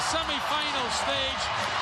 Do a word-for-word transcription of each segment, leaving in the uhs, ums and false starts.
semi-final stage,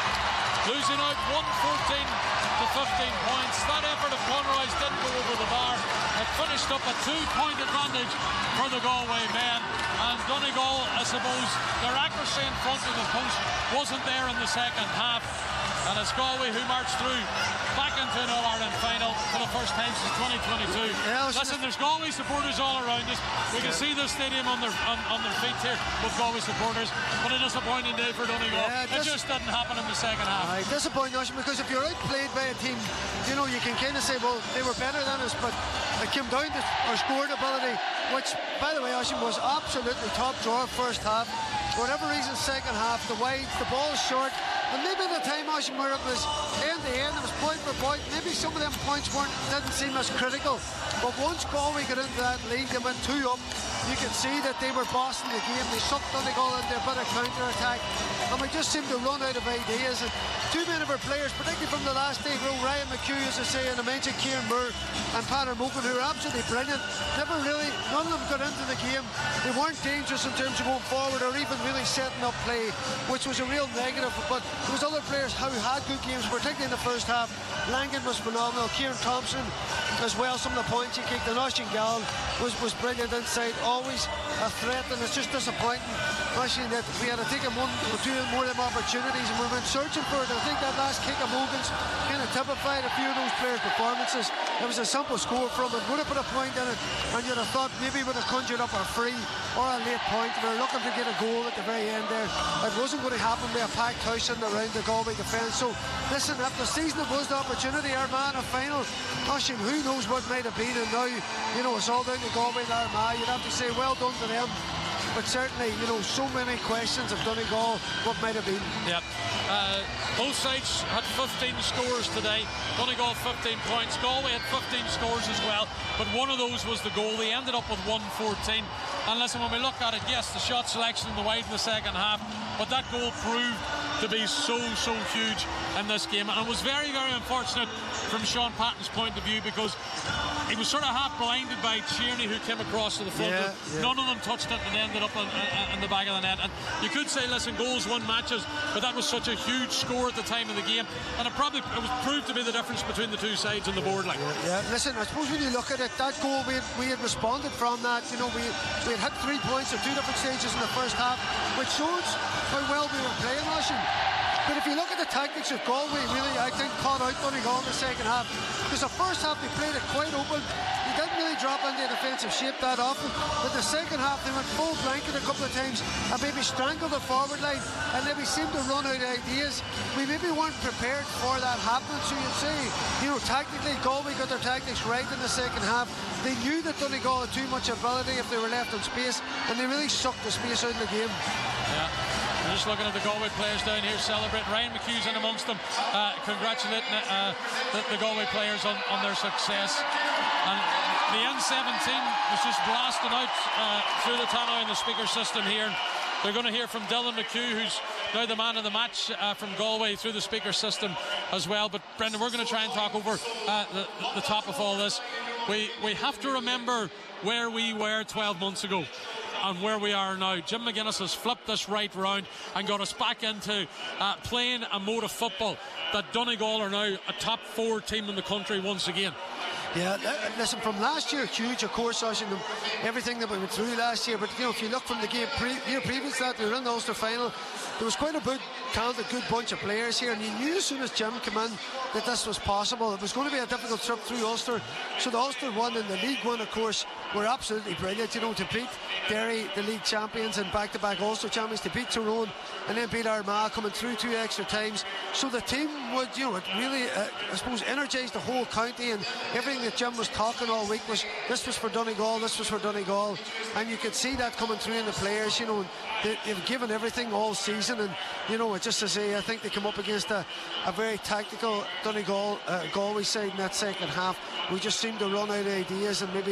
losing out one fourteen to fifteen points. That effort of Conroy's didn't go over the bar. It finished up a two-point advantage for the Galway men. And Donegal, I suppose, their accuracy in front of the post wasn't there in the second half. And it's Galway who marched through back into an All-Ireland final for the first time since twenty twenty-two. Yeah, listen, there's Galway supporters all around us. We can yeah. see the stadium on their on, on their feet here with Galway supporters. But a disappointing day for Donegal. Yeah, it just didn't happen in the second half. Aye, disappointing, because if you're outplayed by a team, you know, you can kind of say, well, they were better than us, but it came down to our scoring ability, which, by the way, Oisin, was absolutely top drawer first half. For whatever reason, second half, the wides, the ball is short. And maybe the time, Oisin, where it was end to end, it was point for point, maybe some of them points weren't didn't seem as critical. But once Galway got into that lead, they went two up. You could see that they were bossing the game. They sucked Donegal into a bit of counter-attack. And we just seemed to run out of ideas. And too many of our players, particularly from the last day row, Ryan McHugh, as I say, and I mentioned Kieran Moore and Patrick Mogan, who were absolutely brilliant. Never really, none of them got into the game. They weren't dangerous in terms of going forward or even really setting up play, which was a real negative. But there was other players who had good games, particularly in the first half. Langan was phenomenal. Kieran Thompson as well, some of the points he kicked. And Oisin Gallen was, was brilliant inside, always a threat, and it's just disappointing, Oisin, that we had to take him one or two more of them opportunities and we went searching for it. I think that last kick of Mogan's kind of typified a few of those players' performances. It was a simple score from it, would have put a point in it, and you'd have thought maybe would have conjured up a free or a late point. We were looking to get a goal at the very end there. It wasn't going to happen with a packed house in around the Galway defence. So listen, after the season it was the opportunity, Armagh in a final. Oisin, who knows what might have been, and now, you know, it's all down to Galway and Armagh. You'd have to say well done to them. But certainly, you know, so many questions of Donegal, what might have been. Yep. Uh, both sides had fifteen scores today. Donegal fifteen points. Galway had fifteen scores as well. But one of those was the goal. They ended up with one fourteen. And listen, when we look at it, yes, the shot selection in the wide in the second half, but that goal proved to be so, so huge in this game. And it was very, very unfortunate from Sean Patton's point of view, because he was sort of half blinded by Tierney, who came across to the front. Yeah, yeah. None of them touched it and ended up in, in the back of the net. And you could say, listen, goals won matches, but that was such a huge score at the time of the game, and it probably it was proved to be the difference between the two sides on the board. Like, yeah, yeah. Listen, I suppose when you look at it, that goal, we had, we had responded from that. You know, we we had hit three points at two different stages in the first half, which shows how well we were playing, Oisin. But if you look at the tactics of Galway, really, I think caught out Donegal in the second half, because the first half they played it quite open. They didn't really drop into a defensive shape that often, but the second half they went full blanket a couple of times and maybe strangled the forward line, and then we seemed to run out of ideas. We maybe weren't prepared for that happening. So you'd say, you know, tactically Galway got their tactics right in the second half. They knew that Donegal had too much ability if they were left in space, and they really sucked the space out of the game. Yeah. We're just looking at the Galway players down here celebrating. Ryan McHugh's in amongst them, uh, congratulating uh, the, the Galway players on, on their success. And the N seventeen was just blasting out uh, through the tannoy in the speaker system here. They're going to hear from Dylan McHugh, who's now the man of the match uh, from Galway, through the speaker system as well. But Brendan, we're going to try and talk over uh, the, the top of all this. We, we have to remember where we were twelve months ago and where we are now. Jim McGuinness has flipped this right round and got us back into uh, playing a mode of football that Donegal are now a top four team in the country once again. Yeah, listen, from last year, huge, of course, Oisin, everything that we went through last year. But, you know, if you look from the game pre- year previous to that, we were in the Ulster final. There was quite a big, talented, good bunch of players here, and you knew as soon as Jim came in that this was possible. It was going to be a difficult trip through Ulster. So the Ulster one and the League one, of course, were absolutely brilliant. You know, to beat Derry, the league champions, and back-to-back Ulster champions, to beat Tyrone, and then beat Armagh, coming through two extra times. So the team would, you know, it really, uh, I suppose, energised the whole county, and everything that Jim was talking all week was this was for Donegal, this was for Donegal, and you could see that coming through in the players. You know, they, they've given everything all season, and you know, just to say, I think they come up against a, a very tactical Donegal uh, Galway side in that second half. We just seemed to run out of ideas, and maybe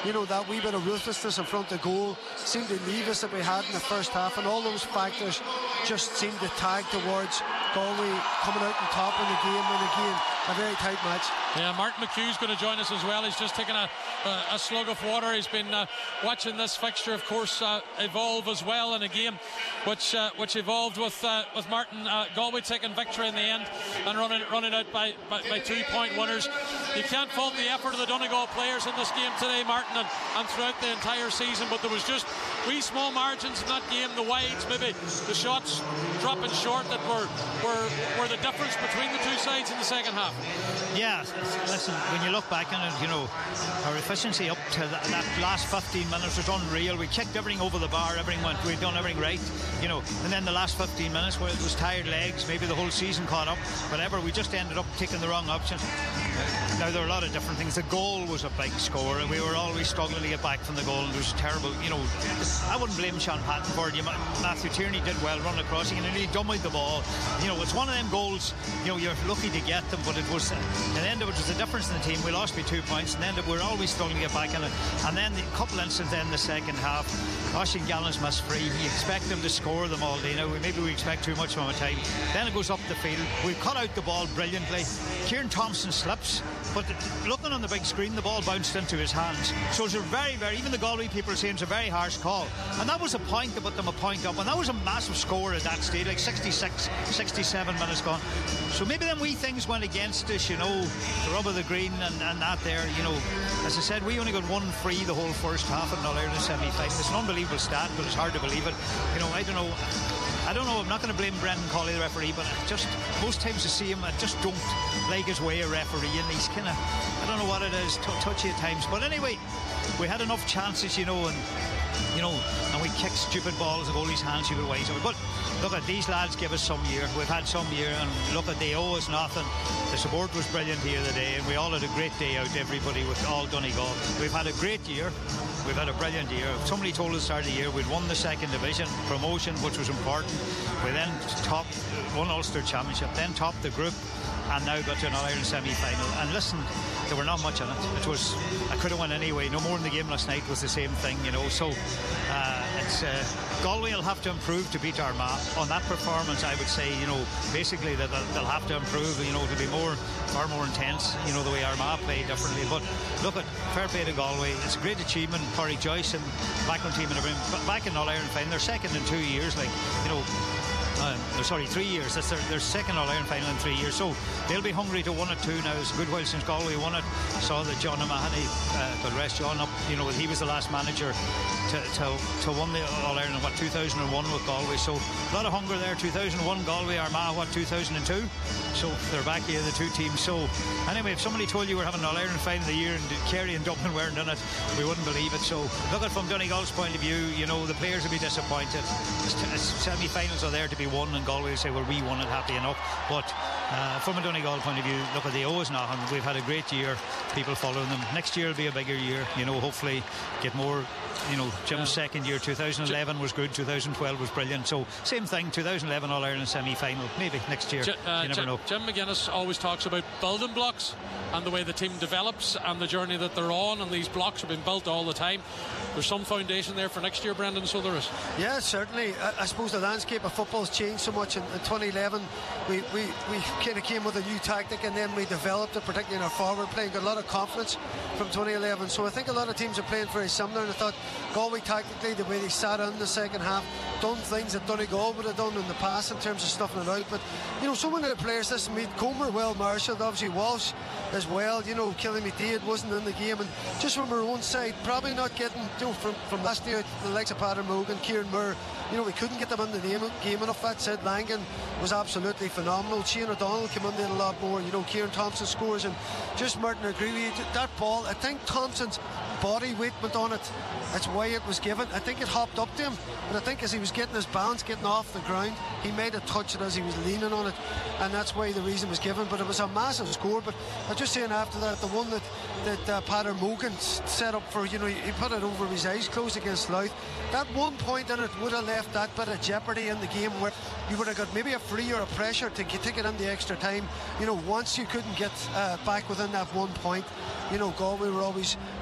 you know, that wee bit of ruthlessness in front of goal seemed to leave us that we had in the first half, and all those factors just seemed to tag towards Galway coming out on top in the game, and again, a very tight match. Yeah, Martin McHugh's going to join us as well. He's just taken a, a, a slug of water. He's been uh, watching this fixture, of course, uh, evolve as well in a game which uh, which evolved with uh, with Martin uh, Galway taking victory in the end and running running out by, by, by two-point winners. You can't fault the effort of the Donegal players in this game today, Martin, and, and throughout the entire season, but there was just wee small margins in that game, the wides, maybe the shots dropping short that were, were, were the difference between the two sides in the second half. Yeah, listen, when you look back on it, you know, our efficiency up to that, that last fifteen minutes was unreal. We kicked everything over the bar, everything went, we'd done everything right, you know, and then the last fifteen minutes where it was tired legs, maybe the whole season caught up, whatever, we just ended up taking the wrong option. Now, there are a lot of different things. The goal was a big score, and we were always struggling to get back from the goal, and it was terrible, you know. I wouldn't blame Sean Patton for it. Matthew Tierney did well running across, and he dummied the ball. You know, it's one of them goals, you know, you're lucky to get them, but it was, at the end of it, was the difference in the team. We lost by two points, and then we were always struggling to get back in it. And then the couple incidents in the second half, Oisin Gallen's missed free. You expect them to score them all day. Now, maybe we expect too much from a time. Then it goes up the field. We cut out the ball brilliantly. Kieran Thompson slips, but looking on the big screen, the ball bounced into his hands. So it's a very, very, even the Galway people are saying it's a very harsh call. And that was a point to put them a point up. And that was a massive score at that stage, like sixty-six, sixty-seven minutes gone. So maybe them wee things went against us, you know, the rub of the green and, and that there, you know. As I said, we only got one free the whole first half in All-Ireland semi-final. It's an unbelievable stat, but it's hard to believe it. You know, I don't know. I don't know, I'm not going to blame Brendan Colley, the referee, but just most times I see him, I just don't like his way of refereeing. He's kind of, I don't know what it is, t- touchy at times. But anyway, we had enough chances, you know, and you know, and we kicked stupid balls, the goalie's hands, stupid ways. But look at these lads give us some year. We've had some year, and look at they owe us nothing. The support was brilliant here today, and we all had a great day out, everybody, with all Donegal. We've had a great year. We've had a brilliant year. Somebody told us at the start of the year we'd won the second division promotion, which was important. We then topped, won Ulster Championship, then topped the group, and now got to an All-Ireland semi-final. And listen, there were not much in it. It was, I could have won anyway. No more in the game last night was the same thing, you know. So uh, it's uh, Galway will have to improve to beat Armagh. On that performance, I would say, you know, basically that they'll, they'll have to improve, you know, to be more, far more intense, you know, the way Armagh play differently. But look at fair play to Galway. It's a great achievement. Corey Joyce and background team and everything, back in All-Ireland final. They're second in two years, like, you know. Uh, sorry, three years. That's their, their second All-Ireland final in three years. So they'll be hungry to win it too now. It's a good while since Galway won it. Saw that John O'Mahony, uh, God rest John up, you know, he was the last manager to to, to win the All-Ireland in, what, two thousand one with Galway. So a lot of hunger there. two thousand one Galway, Armagh, what, two thousand two? So they're back here, the two teams. So anyway, if somebody told you we're having an All-Ireland final of the year and Kerry and Dublin weren't in it, we wouldn't believe it. So look at it from Donegal's point of view, you know, the players will be disappointed. Semi-finals are there to be won, and Galway will say, well, we won it, happy enough. But uh, from a Donegal point of view, look at the O is nothing. We've had a great year, people following them. Next year will be a bigger year, you know, hopefully get more. You know, Jim's yeah. second year, two thousand eleven was good, two thousand twelve was brilliant. So same thing, two thousand eleven All-Ireland semi-final, maybe next year. J- uh, you never Jim, know. Jim McGuinness always talks about building blocks and the way the team develops and the journey that they're on, and these blocks have been built all the time. There's some foundation there for next year, Brendan, so there is. Yeah, certainly. I, I suppose the landscape of football's changed so much. In, in twenty eleven, we, we, we kind of came with a new tactic, and then we developed it, particularly in our forward play, got a lot of confidence from twenty eleven. So I think a lot of teams are playing very similar, and I thought Galway tactically, the way they sat in the second half, done things that Donegal would have done in the past in terms of stuffing it out. But, you know, so many of the players this meet, Comer well marshalled, obviously Walsh as well, you know, Killy McDade wasn't in the game, and just from our own side, probably not getting, you know, from, from last year, the likes of Patrick Mogan, Kieran Moore, you know, we couldn't get them in the game enough. That said, Langan was absolutely phenomenal. Shane O'Donnell came in, did a lot more, you know, Kieran Thompson scores, and just Martin agree with you, that ball, I think Thompson's body weight went on it. That's why it was given. I think it hopped up to him, but I think as he was getting his balance, getting off the ground, he made a touch it as he was leaning on it, and that's why the reason was given. But it was a massive score. But I was just saying after that, the one that that uh, Patrick Mogan set up for, you know, he put it over his eyes closed against Louth. That one point in it would have left that bit of jeopardy in the game, where you would have got maybe a free or a pressure to get, take it in the extra time. You know, once you couldn't get uh, back within that one point, you know, Galway were always going to hold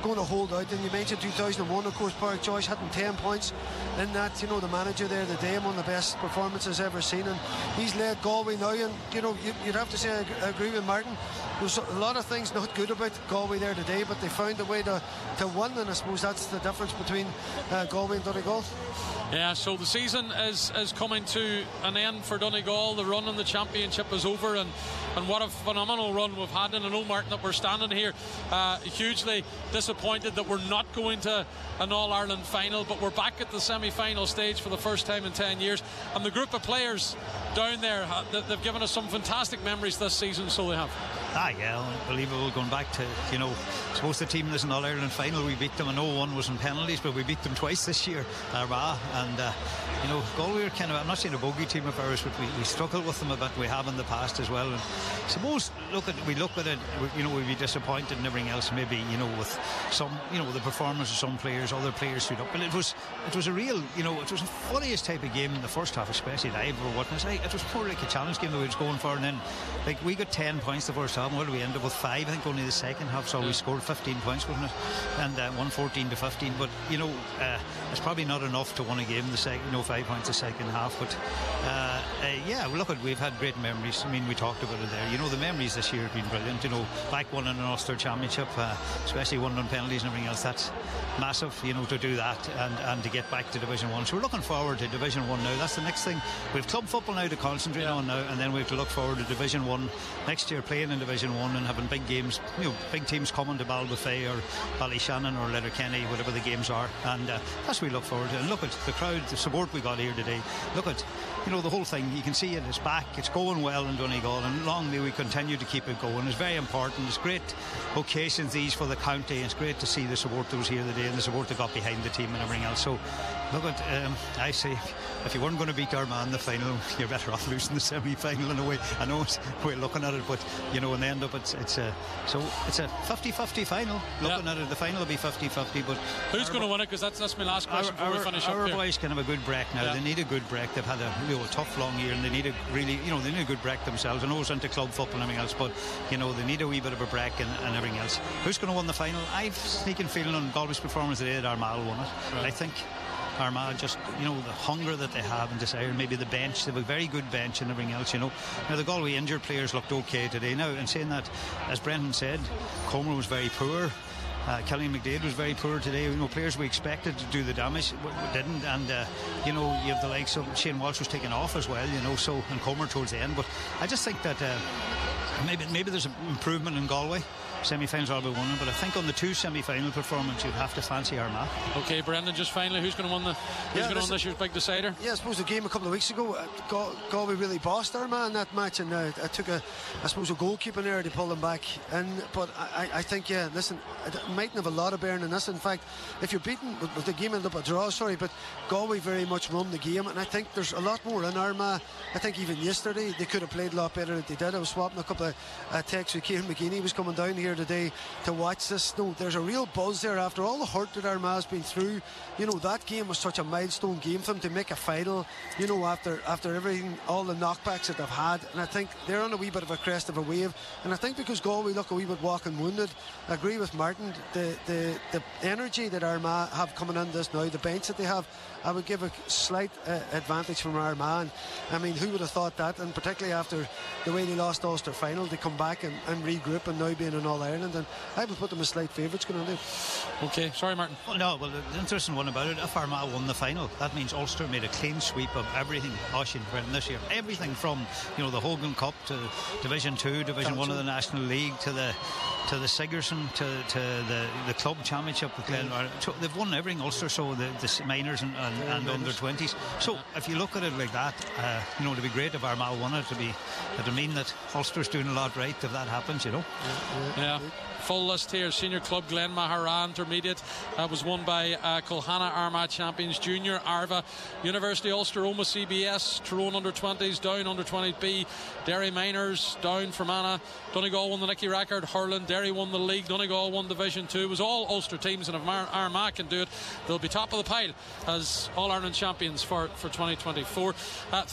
sold out. And you mentioned two thousand one, of course, Park Joyce hitting ten points in that. You know, the manager there today, one of the best performances ever seen, and he's led Galway now. And you know, you'd have to say I agree with Martin. There's a lot of things not good about Galway there today, but they found a way to, to win, and I suppose that's the difference between uh, Galway and Donegal. Yeah, so the season is, is coming to an end for Donegal. The run in the championship is over, and, and what a phenomenal run we've had. And I know, Martin, that we're standing here uh, hugely disappointed that we're not going to an All-Ireland final, but we're back at the semi-final stage for the first time in ten years. And the group of players down there, they've given us some fantastic memories this season, so they have. Ah, yeah, unbelievable. Going back to, you know, I suppose the team is an All-Ireland final. We beat them. I know one was in penalties, but we beat them twice this year, Armagh. And, uh, you know, Galway are kind of, I'm not saying a bogey team of ours, but we, we struggle with them a bit. We have in the past as well. And I suppose, look at, we look at it, we, you know, we'd be disappointed and everything else, maybe, you know, with some, you know, the performance of some players, other players stood up. But it was, it was a real, you know, it was the funniest type of game in the first half, especially that I've ever witnessed. It was more like a challenge game that we was going for. And then, like, we got ten points the first half. What did we end up with? Five, I think, only the second half. So yeah. We scored fifteen points, wasn't it? And uh, won fourteen to fifteen. But you know, uh, it's probably not enough to win a game. The second, you know, five points the second half. But uh, uh, yeah, look at, we've had great memories. I mean, we talked about it there. You know, the memories this year have been brilliant. You know, back one in an Ulster Championship, uh, especially one on penalties and everything else. That's massive. You know, to do that and and to get back to Division One. So we're looking forward to Division One now. That's the next thing. We've club football now to concentrate yeah. on now, and then we have to look forward to Division One next year, playing in Division One and having big games, you know, big teams coming to Ballybofey or Ballyshannon or Letterkenny, whatever the games are, and uh, that's what we look forward to. And look at the crowd, the support we got here today. Look at, you know, the whole thing. You can see it, it's back, it's going well in Donegal, and long may we continue to keep it going. It's very important. It's great occasions these for the county. It's great to see the support that was here today and the support that got behind the team and everything else. So look at, um, I say, if you weren't going to beat Armagh in the final, you're better off losing the semi-final in a way. I know it's, we're looking at it, but you know, in the end up, it's it's a so it's a fifty-fifty final. Looking yeah. at it, the final will be fifty-fifty. But who's going to win it? Because that's that's my last question our, before our, we finish our up. Our boys can have a good break now. Yeah. They need a good break. They've had a you know a tough long year, and they need a really you know they need a good break themselves. I know it's into club football and everything else, but you know they need a wee bit of a break and, and everything else. Who's going to win the final? I've sneaking feeling on Galway's performance today that Armagh won it. Right. I think Armagh, just, you know, the hunger that they have and desire, maybe the bench, they have a very good bench and everything else, you know. Now, the Galway injured players looked okay today. Now, in saying that, as Brendan said, Comer was very poor. Uh, Killian McDade was very poor today. You know, players we expected to do the damage didn't, and uh, you know, you have the likes of Shane Walsh was taken off as well, you know, so, and Comer towards the end. But I just think that uh, maybe maybe there's an improvement in Galway. Semi-finals are all about winning, but I think on the two semi-final performance you'd have to fancy Armagh. Okay, Brendan, just finally, who's going to win the who's yeah, going to win this year's big decider? Yeah, I suppose the game a couple of weeks ago, uh, Gal- Galway really bossed Armagh in that match, and uh, I took a, I suppose, a goalkeeping error to pull them back in. But I, I think, yeah, listen, it mightn't have a lot of bearing in this. In fact, if you're beaten, with the game ended up a draw, sorry, but Galway very much run the game, and I think there's a lot more in Armagh. I think even yesterday they could have played a lot better than they did. I was swapping a couple of uh, texts with Kieran McGeaney, was coming down here today to watch this. No, there's a real buzz there after all the hurt that Armagh's been through. You know, that game was such a milestone game for them to make a final, you know, after after everything, all the knockbacks that they've had, and I think they're on a wee bit of a crest of a wave. And I think because Galway look a wee bit walking wounded, I agree with Martin, the the, the energy that Armagh have coming in this now, the bench that they have, I would give a slight uh, advantage from Armagh. And, I mean, who would have thought that? And particularly after the way they lost Ulster final, they come back and, and regroup and now being in All-Ireland, and I would put them as slight favourites going on. Okay, sorry Martin. Well, no, well, the interesting one about it, if Armagh won the final, that means Ulster made a clean sweep of everything Oisin Brendan this year. Everything from, you know, the Hogan Cup to Division two, Division one of the National League, to the to the Sigerson, to, to the, the club championship with Glenmar. So they've won everything Ulster, so the, the minors and, and, and under twenties. So if you look at it like that, uh, you know, it'd be great if Armagh won it. To be, it'd mean that Ulster's doing a lot right if that happens, you know. Yeah. yeah. Full list here. Senior club Glenmahara Intermediate uh, was won by uh, Colhana Armagh champions. Junior Arva, University Ulster Oma C B S, Tyrone under twenties, Down under twenty B, Derry Minors, Down Fermanagh, Donegal won the Nicky record, hurling, Derry won the league, Donegal won Division two. It was all Ulster teams, and if Ar- Armagh can do it, they'll be top of the pile as All-Ireland champions for, for twenty twenty-four. Uh, thanks to these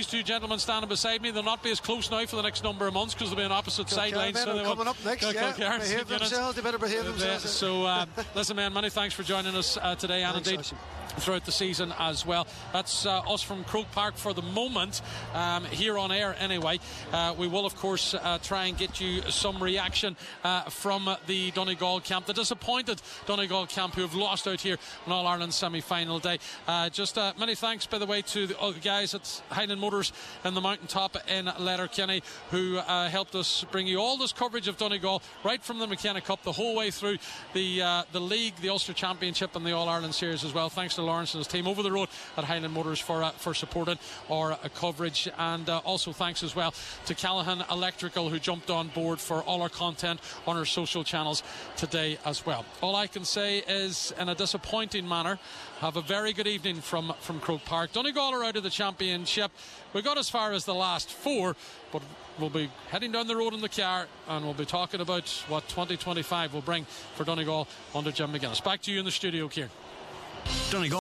two gentlemen standing beside me. They'll not be as close now for the next number of months because they'll be on opposite sidelines. So they coming up next, Kil- yeah. Kilcairn Behave themselves, they better behave themselves. So, uh, listen, man, many thanks for joining us uh, today, and Thanks, indeed Oisin. throughout the season as well. That's uh, us from Croke Park for the moment, um, here on air anyway. Uh, we will, of course, uh, try and get you some reaction uh, from uh, the Donegal camp, the disappointed Donegal camp who have lost out here on All-Ireland semi-final day. Uh, just uh, many thanks, by the way, to the uh, guys at Highland Motors in the mountaintop in Letterkenny who uh, helped us bring you all this coverage of Donegal right from the McKenna Cup the whole way through the uh, the league, the Ulster Championship and the All-Ireland Series as well. Thanks to Lawrence and his team over the road at Highland Motors for uh, for supporting our uh, coverage, and uh, also thanks as well to Callahan Electrical who jumped on board for all our content on our social channels today as well. All I can say is, in a disappointing manner, have a very good evening from, from Croke Park. Donegal are out of the championship. We got as far as the last four, but we'll be heading down the road in the car and we'll be talking about what twenty twenty-five will bring for Donegal under Jim McGuinness. Back to you in the studio, Kieran. Donegal